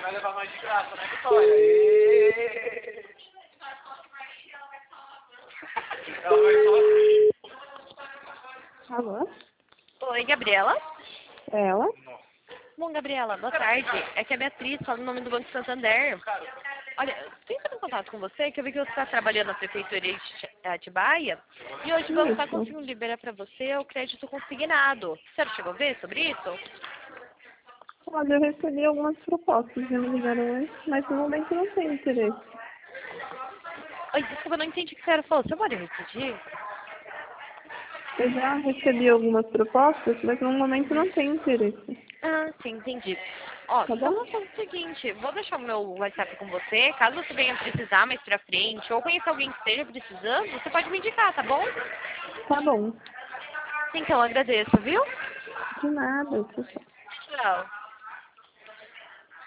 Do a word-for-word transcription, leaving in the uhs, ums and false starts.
vai levar mais de graça, né, Vitória? Êêêê! Ela vai só assim. Alô? Oi, Gabriela. Ela? Bom, Gabriela, boa tarde. É que a Beatriz fala no nome do Banco Santander. Olha, estou entrando em contato com você, que eu vi que você está trabalhando na Prefeitura de Atibaia e hoje o banco está Isso. conseguindo liberar para você o crédito consignado. Você já chegou a ver sobre isso? Olha, eu recebi algumas propostas, já me ligaram antes, mas no momento não tenho interesse. Oi, desculpa, eu não entendi o que você falou. Você pode repetir? Eu já recebi algumas propostas, mas no momento não tenho interesse. Ah, sim, entendi. Ó, Tá então bom? vamos fazer o seguinte, vou deixar o meu WhatsApp com você, caso você venha precisar mais pra frente, ou conhecer alguém que esteja precisando, você pode me indicar, tá bom? Tá bom. Então, agradeço, viu? De nada, tchau, tchau. Tchau.